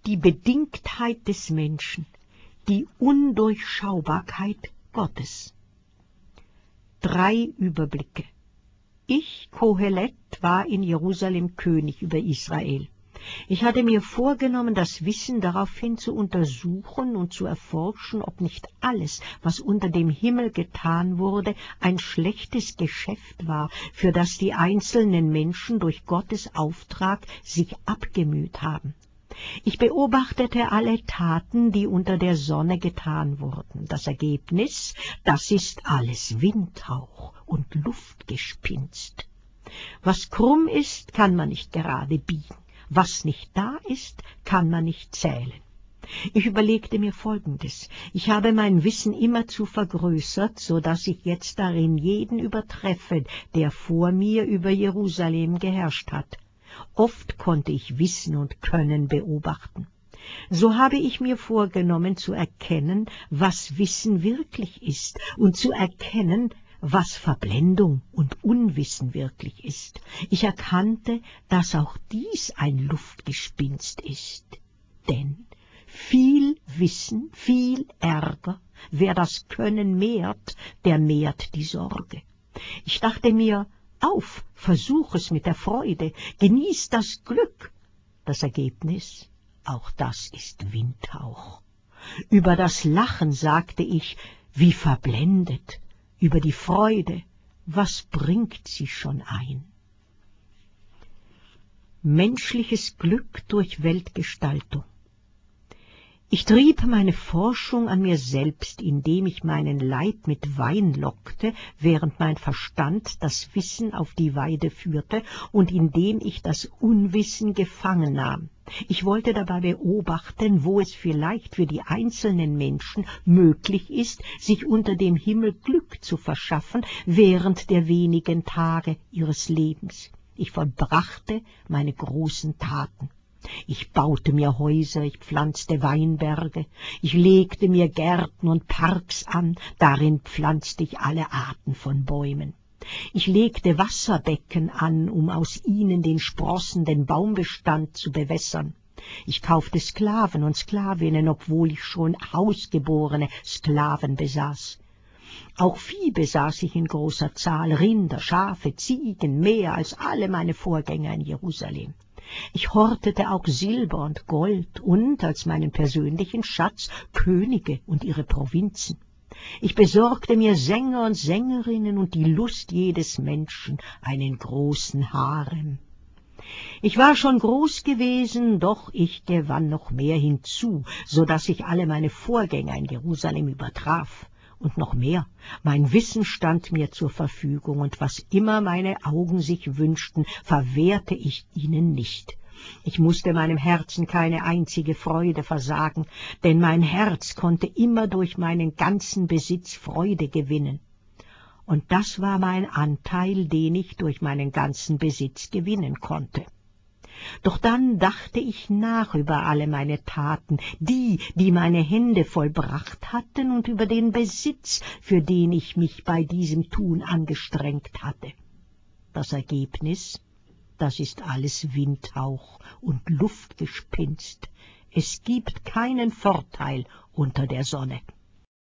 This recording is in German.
die Bedingtheit des Menschen, die Undurchschaubarkeit Gottes. 3 Überblicke. Ich, Kohelet, war in Jerusalem König über Israel. Ich hatte mir vorgenommen, das Wissen daraufhin zu untersuchen und zu erforschen, ob nicht alles, was unter dem Himmel getan wurde, ein schlechtes Geschäft war, für das die einzelnen Menschen durch Gottes Auftrag sich abgemüht haben. Ich beobachtete alle Taten, die unter der Sonne getan wurden. Das Ergebnis, das ist alles Windhauch und Luftgespinst. Was krumm ist, kann man nicht gerade biegen. Was nicht da ist, kann man nicht zählen. Ich überlegte mir Folgendes. Ich habe mein Wissen immerzu vergrößert, so dass ich jetzt darin jeden übertreffe, der vor mir über Jerusalem geherrscht hat. Oft konnte ich Wissen und Können beobachten. So habe ich mir vorgenommen, zu erkennen, was Wissen wirklich ist, und zu erkennen, was Verblendung und Unwissen wirklich ist. Ich erkannte, dass auch dies ein Luftgespinst ist. Denn viel Wissen, viel Ärger, wer das Können mehrt, der mehrt die Sorge. Ich dachte mir, auf, versuch es mit der Freude, genieß das Glück. Das Ergebnis, auch das ist Windhauch. Über das Lachen sagte ich, wie verblendet. Über die Freude, was bringt sie schon ein? Menschliches Glück durch Weltgestaltung. Ich trieb meine Forschung an mir selbst, indem ich meinen Leib mit Wein lockte, während mein Verstand das Wissen auf die Weide führte und indem ich das Unwissen gefangen nahm. Ich wollte dabei beobachten, wo es vielleicht für die einzelnen Menschen möglich ist, sich unter dem Himmel Glück zu verschaffen während der wenigen Tage ihres Lebens. Ich vollbrachte meine großen Taten. Ich baute mir Häuser, ich pflanzte Weinberge, ich legte mir Gärten und Parks an, darin pflanzte ich alle Arten von Bäumen. Ich legte Wasserbecken an, um aus ihnen den sprossenden Baumbestand zu bewässern. Ich kaufte Sklaven und Sklavinnen, obwohl ich schon hausgeborene Sklaven besaß. Auch Vieh besaß ich in großer Zahl, Rinder, Schafe, Ziegen, mehr als alle meine Vorgänger in Jerusalem. Ich hortete auch Silber und Gold und als meinen persönlichen Schatz Könige und ihre Provinzen. Ich besorgte mir Sänger und Sängerinnen und die Lust jedes Menschen, einen großen Harem. Ich war schon groß gewesen, doch ich gewann noch mehr hinzu, so dass ich alle meine Vorgänger in Jerusalem übertraf. Und noch mehr, mein Wissen stand mir zur Verfügung, und was immer meine Augen sich wünschten, verwehrte ich ihnen nicht. Ich musste meinem Herzen keine einzige Freude versagen, denn mein Herz konnte immer durch meinen ganzen Besitz Freude gewinnen. Und das war mein Anteil, den ich durch meinen ganzen Besitz gewinnen konnte. Doch dann dachte ich nach über alle meine Taten, die meine Hände vollbracht hatten, und über den Besitz, für den ich mich bei diesem Tun angestrengt hatte. Das Ergebnis, das ist alles Windhauch und Luftgespinst. Es gibt keinen Vorteil unter der Sonne.